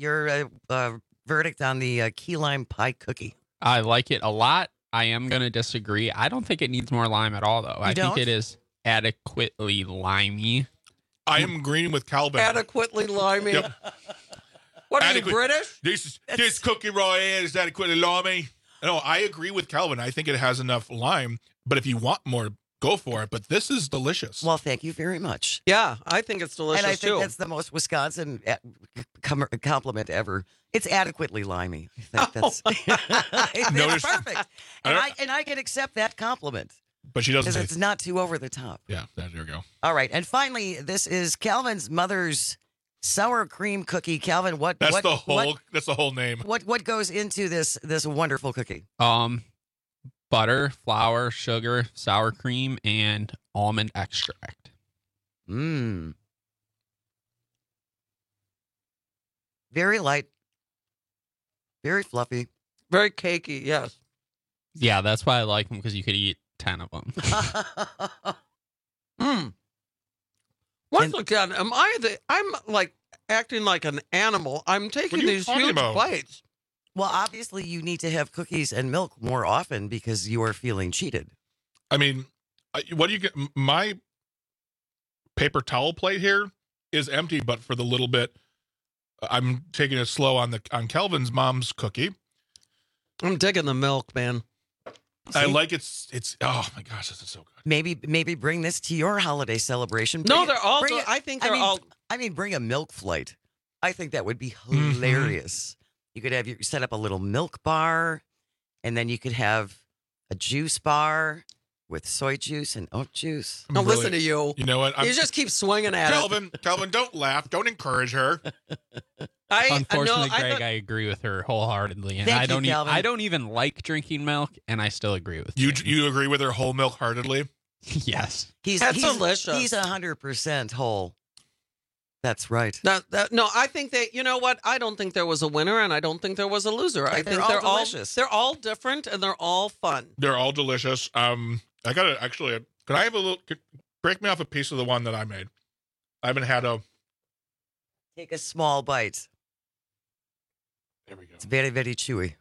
verdict on the key lime pie cookie? I like it a lot. I am going to disagree. I don't think it needs more lime at all, though. I think it is adequately limey. I am agreeing with Calvin. Adequately limey. Yep. What are you, British? This cookie right here is adequately limey. No, I agree with Calvin. I think it has enough lime, but if you want more, go for it. But this is delicious. Well, thank you very much. Yeah, I think it's delicious, and I think too. that's the most Wisconsin compliment ever. It's adequately limey. I think that's that's perfect. And I can accept that compliment. But she doesn't. Because it's not too over the top. Yeah, there you go. All right. And finally, this is Calvin's mother's sour cream cookie. Calvin, that's the whole name. What goes into this wonderful cookie? Butter, flour, sugar, sour cream, and almond extract. Very light. Very fluffy. Very cakey, yes. Yeah, that's why I like them, because you could eat 10 of them. Once again, I'm like acting like an animal. I'm taking these huge bites. Well, obviously you need to have cookies and milk more often because you are feeling cheated. I mean, what do you get? My paper towel plate here is empty, but for the little bit, I'm taking it slow on Calvin's mom's cookie. I'm digging the milk, man. I like it's oh my gosh, this is so good. Maybe bring this to your holiday celebration. They're all bring a milk flight. I think that would be hilarious. You could set up a little milk bar, and then you could have a juice bar with soy juice and oat juice. Don't listen to you. You know what? You just keep swinging at it. Calvin, don't laugh. Don't encourage her. Unfortunately, Greg, I agree with her wholeheartedly, and I don't even like drinking milk, and I still agree with you. You agree with her whole milk heartedly? Yes, he's delicious. He's 100% whole. That's right. No, I think that, you know what? I don't think there was a winner, and I don't think there was a loser. I think they're all delicious. They're all different, and they're all fun. They're all delicious. I gotta actually. Can I have a little? Break me off a piece of the one that I made. I haven't had a. Take a small bite. There we go. It's very, very chewy.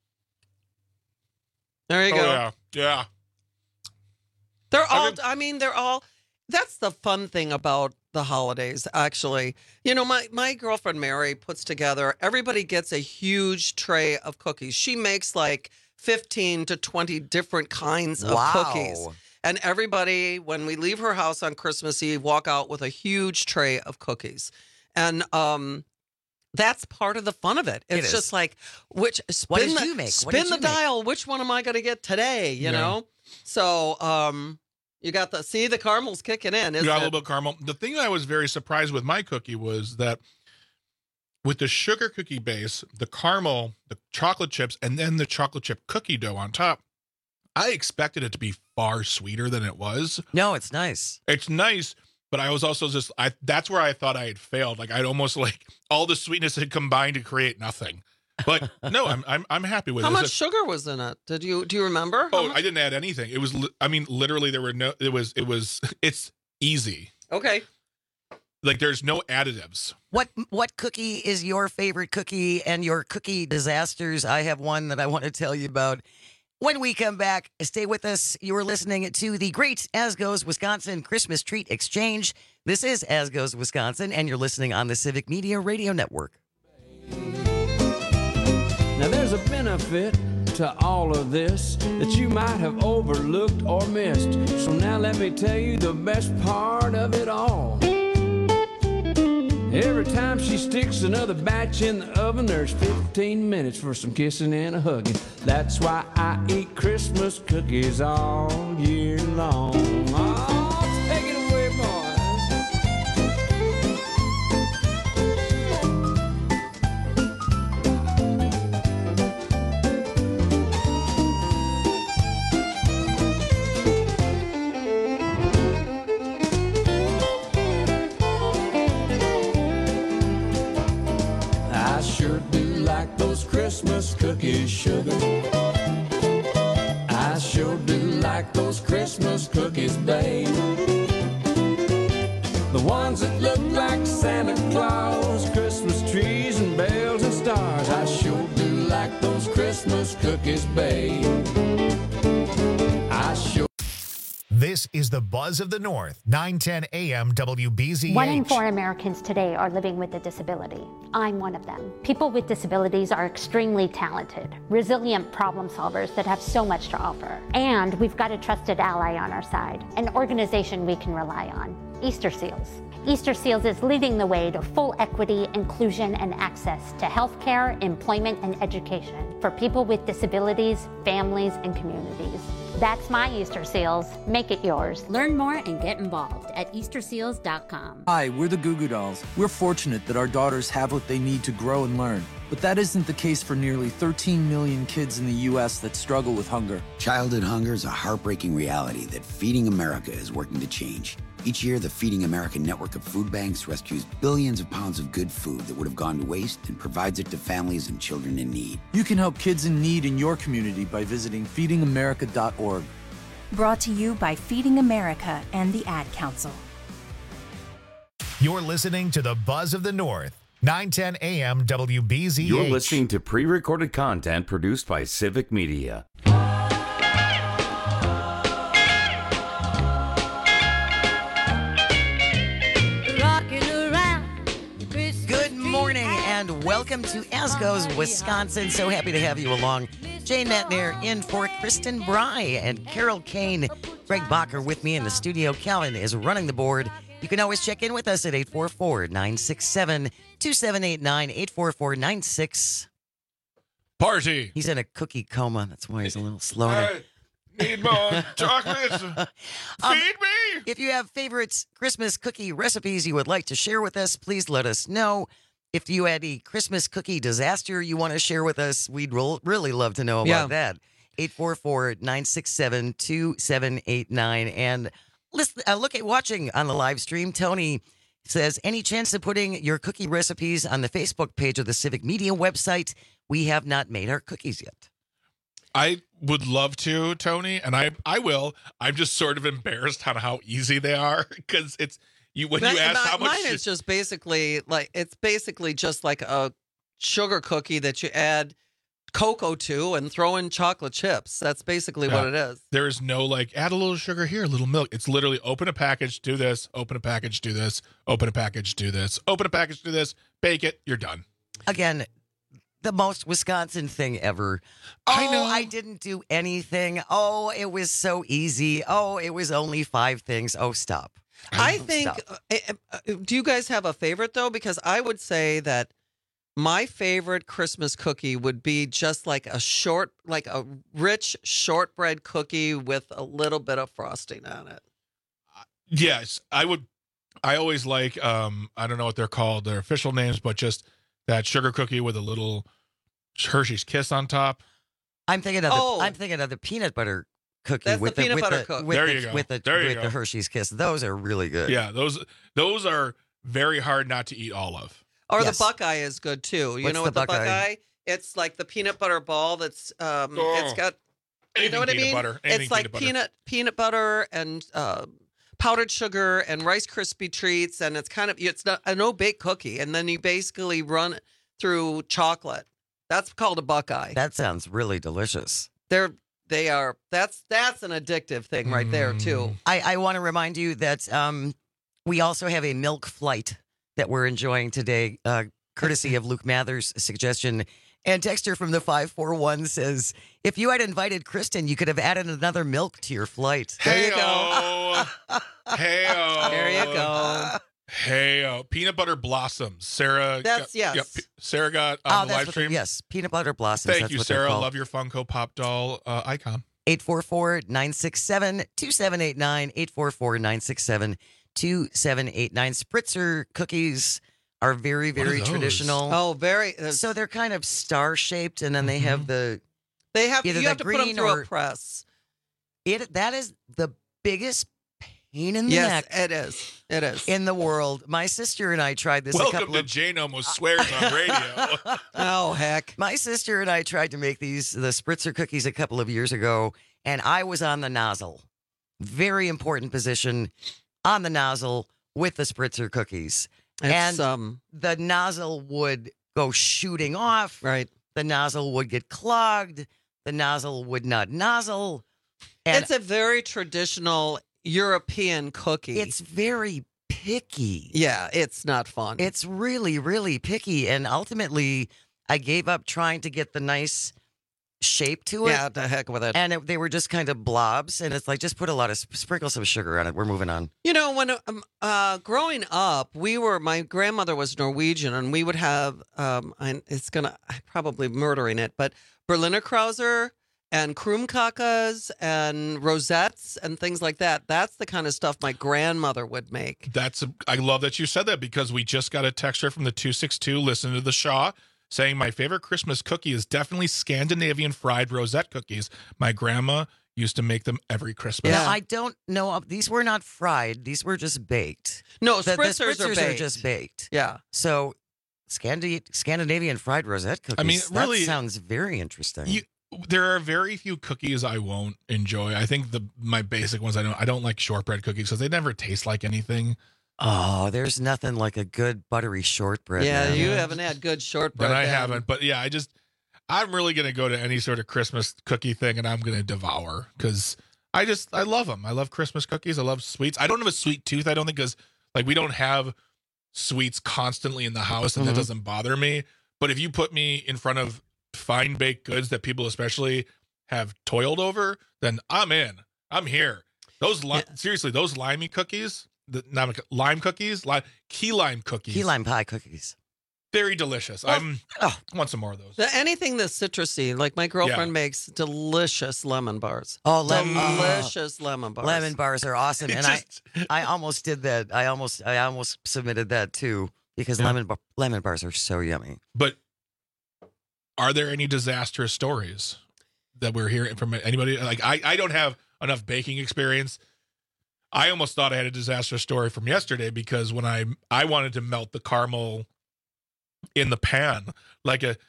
There you go. Yeah. They're all. That's the fun thing about the holidays, actually. You know, my girlfriend Mary puts together, everybody gets a huge tray of cookies. She makes like 15 to 20 different kinds of cookies. And everybody, when we leave her house on Christmas Eve, walk out with a huge tray of cookies. And that's part of the fun of it. It's just like, what did you make? Spin the dial. Which one am I going to get today? You know? So, you got the caramel's kicking in. You got a little bit of caramel. The thing that I was very surprised with my cookie was that with the sugar cookie base, the caramel, the chocolate chips, and then the chocolate chip cookie dough on top, I expected it to be far sweeter than it was. No, it's nice. It's nice, but I was also that's where I thought I had failed. Like I'd almost like all the sweetness had combined to create nothing. But no, I'm happy with it. How much sugar was in it? Do you remember? I didn't add anything. It was, literally there were no, it's easy. Okay. Like there's no additives. What cookie is your favorite cookie and your cookie disasters? I have one that I want to tell you about. When we come back, stay with us. You're listening to the Great As Goes Wisconsin Christmas Treat Exchange. This is As Goes Wisconsin, and you're listening on the Civic Media Radio Network. Now there's a benefit to all of this that you might have overlooked or missed. So now let me tell you the best part of it all. Every time she sticks another batch in the oven, there's 15 minutes for some kissing and a hugging. That's why I eat Christmas cookies all year long. Oh, take it away, boys. Christmas cookies, sugar. I sure do like those Christmas cookies, babe. The ones that look like Santa Claus, Christmas trees and bells and stars. I sure do like those Christmas cookies, babe. I sure. This This is the Buzz of the North, 910 AM WBZH. 1 in 4 Americans today are living with a disability. I'm one of them. People with disabilities are extremely talented, resilient problem solvers that have so much to offer. And we've got a trusted ally on our side, an organization we can rely on, Easter Seals. Easter Seals is leading the way to full equity, inclusion, and access to healthcare, employment, and education for people with disabilities, families, and communities. That's my Easter Seals. Make it yours. Learn more and get involved at easterseals.com. Hi, we're the Goo Goo Dolls. We're fortunate that our daughters have what they need to grow and learn. But that isn't the case for nearly 13 million kids in the U.S. that struggle with hunger. Childhood hunger is a heartbreaking reality that Feeding America is working to change. Each year, the Feeding America network of food banks rescues billions of pounds of good food that would have gone to waste and provides it to families and children in need. You can help kids in need in your community by visiting feedingamerica.org. Brought to you by Feeding America and the Ad Council. You're listening to the Buzz of the North, 910 AM WBZH. You're listening to pre-recorded content produced by Civic Media. Good morning and welcome to ASCO's Wisconsin. So happy to have you along. Jane Matnair in for Kristen Bry and Carol Kane. Greg Bacher with me in the studio. Calvin is running the board. You can always check in with us at 844-967-2789, 844-96. Party. He's in a cookie coma. That's why he's a little slower. Need more chocolate. Feed me. If you have favorites Christmas cookie recipes you would like to share with us, please let us know. If you had a Christmas cookie disaster you want to share with us, we'd really love to know about that. 844-967-2789. And listen, watching on the live stream, Tony says, any chance of putting your cookie recipes on the Facebook page of the Civic Media website? We have not made our cookies yet. I would love to, Tony, and I will. I'm just sort of embarrassed on how easy they are because it's you when you ask how much. Mine is just basically just like a sugar cookie that you add cocoa to and throw in chocolate chips. That's basically what it is. There is no add a little sugar here, a little milk. It's literally open a package, do this, open a package, do this, open a package, do this, open a package, do this, bake it, you're done. Again, the most Wisconsin thing ever. I know. I didn't do anything. Oh, it was so easy. Oh, it was only 5 things. Oh, stop. I think, do you guys have a favorite though? Because I would say that my favorite Christmas cookie would be just like a rich shortbread cookie with a little bit of frosting on it. Yes, I would. I always like, I don't know what they're called, their official names, but just that sugar cookie with a little Hershey's Kiss on top. I'm thinking of the peanut butter cookie. That's with the peanut butter cookie. There you go. With the Hershey's Kiss. Those are really good. Yeah, those are very hard not to eat all of. Or the Buckeye is good too. You know what the Buckeye? It's like the peanut butter ball that's it's got, you know what I mean? It's like peanut butter and powdered sugar and Rice Krispie treats, and it's not a no-bake cookie, and then you basically run it through chocolate. That's called a Buckeye. That sounds really delicious. That's an addictive thing right there too. I want to remind you that we also have a milk flight that we're enjoying today, courtesy of Luke Mather's suggestion. And Dexter from the 541 says, if you had invited Kristen, you could have added another milk to your flight. There you go. Hey-o. There you go. Hey-o. Peanut butter blossoms. Sarah. Sarah got on the live stream. Yes, peanut butter blossoms. Thank you, Sarah. Love your Funko Pop doll icon. 844-967-2789, 844-967-2789. Spritzer cookies are very, very traditional. Oh, very. So they're kind of star-shaped, and then they have you have to put them through a press. That is the biggest pain in the neck. Yes, it is. In the world. My sister and I tried this Welcome to Jane Almost Swears on Radio. Oh, heck. My sister and I tried to make the Spritzer cookies a couple of years ago, and I was on the nozzle. Very important position on the nozzle with the Spritzer cookies. And the nozzle would go shooting off. Right. The nozzle would get clogged. The nozzle would not nozzle. And it's a very traditional European cookie. It's very picky. Yeah, it's not fun. It's really, really picky. And ultimately, I gave up trying to get the nice shape to it. Yeah, the heck with it. And they were just kind of blobs. And it's like, just sprinkle some sugar on it. We're moving on. You know, when growing up, my grandmother was Norwegian, and we would have, I'm probably murdering it, but Berliner Krauser and Krummkakas and rosettes and things like that. That's the kind of stuff my grandmother would make. I love that you said that, because we just got a text here from the 262, listen to the Shaw, saying my favorite Christmas cookie is definitely Scandinavian fried rosette cookies. My grandma used to make them every Christmas. Yeah, I don't know. These were not fried. These were just baked. No, the Spritzers are just baked. Yeah. So Scandinavian fried rosette cookies. I mean, really, that sounds very interesting. There are very few cookies I won't enjoy. I think my basic ones I don't like shortbread cookies because they never taste like anything. Oh, there's nothing like a good buttery shortbread. Yeah, man. you haven't had good shortbread. But I haven't. But yeah, I'm really going to go to any sort of Christmas cookie thing and I'm going to devour, because I love them. I love Christmas cookies. I love sweets. I don't have a sweet tooth, I don't think, because like we don't have sweets constantly in the house, and that doesn't bother me. But if you put me in front of fine baked goods that people especially have toiled over, then I'm in. I'm here. Seriously, those limey cookies, lime cookies, key lime cookies, key lime pie cookies, very delicious. I want some more of those. Anything that's citrusy, like my girlfriend makes delicious lemon bars. Oh, delicious lemon bars. Lemon bars are awesome, and I almost did that. I almost submitted that too, because lemon bars are so yummy. But are there any disastrous stories that we're hearing from anybody? Like I don't have enough baking experience. I almost thought I had a disastrous story from yesterday, because when I wanted to melt the caramel in the pan like an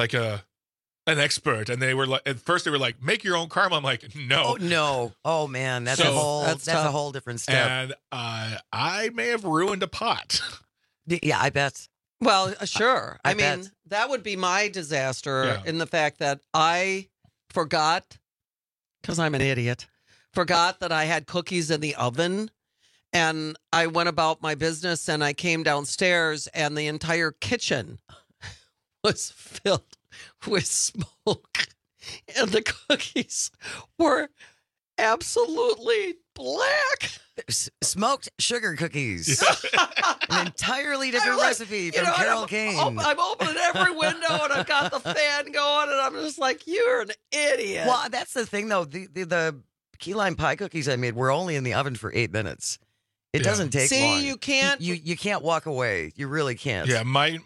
expert, and they were like, at first they were like, make your own caramel. I'm like, no. Oh no. Oh man, that's a whole different step. And I may have ruined a pot. Yeah, I bet. Well, sure. I mean, bet. that would be my disaster in the fact that I forgot, because I'm an idiot, forgot that I had cookies in the oven. And I went about my business, and I came downstairs, and the entire kitchen was filled with smoke. And the cookies were absolutely black. Smoked sugar cookies. An entirely different recipe from Carol Kane. I'm opening every window, and I've got the fan going, and I'm just like, you're an idiot. Well, that's the thing, though. The key lime pie cookies I made were only in the oven for 8 minutes. It doesn't take long. You can't. You can't walk away. You really can't. Yeah, mine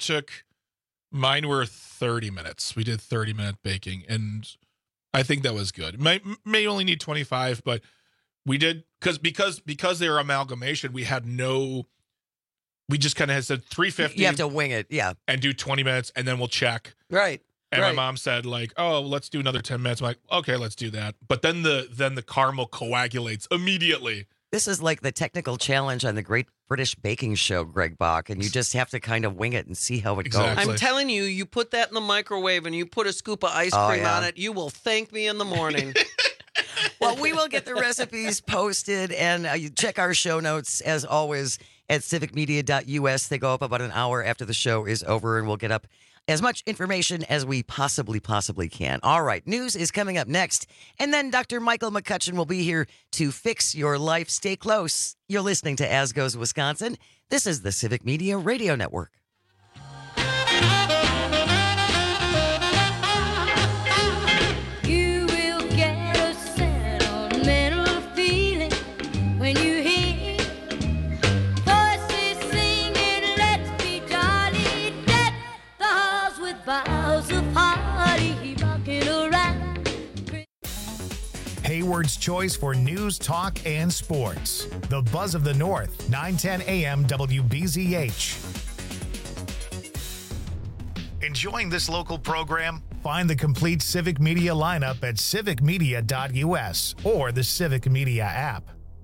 were 30 minutes. We did 30-minute baking, and I think that was good. May only need 25, but we did because they were amalgamation. We just kind of had said 350. You have to wing it, yeah, and do 20 minutes, and then we'll check. Right. And my mom said, like, oh, let's do another 10 minutes. I'm like, okay, let's do that. But then the caramel coagulates immediately. This is like the technical challenge on the Great British Baking Show, Greg Bach, and you just have to kind of wing it and see how it goes. I'm telling you, you put that in the microwave and you put a scoop of ice cream on it, you will thank me in the morning. Well, we will get the recipes posted, and you check our show notes, as always, at civicmedia.us. They go up about an hour after the show is over, and we'll get up as much information as we possibly can. All right, news is coming up next, and then Dr. Michael McCutcheon will be here to fix your life. Stay close. You're listening to As Goes Wisconsin. This is the Civic Media Radio Network. You will get a sentimental feeling when you hear voices singing, let's be jolly, deck the halls with boughs of holly rocking around. Hayward's choice for news, talk, and sports. The Buzz of the North, 910 AM WBZH. Enjoying this local program? Find the complete Civic Media lineup at civicmedia.us or the Civic Media app.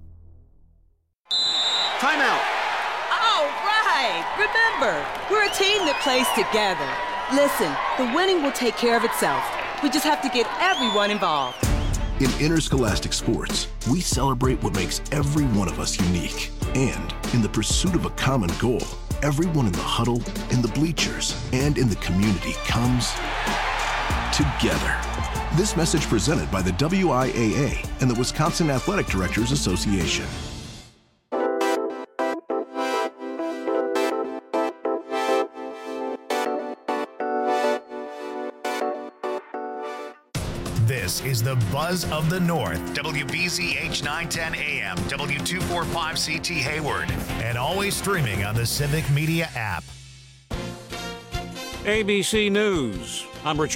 Timeout. All right. Remember, we're a team that plays together. Listen, the winning will take care of itself. We just have to get everyone involved. In Interscholastic Sports, we celebrate what makes every one of us unique. And in the pursuit of a common goal, everyone in the huddle, in the bleachers, and in the community comes together. This message presented by the WIAA and the Wisconsin Athletic Directors Association. This is the Buzz of the North, WBZH 910 AM, W245CT Hayward, and always streaming on the Civic Media app. ABC News. I'm Richard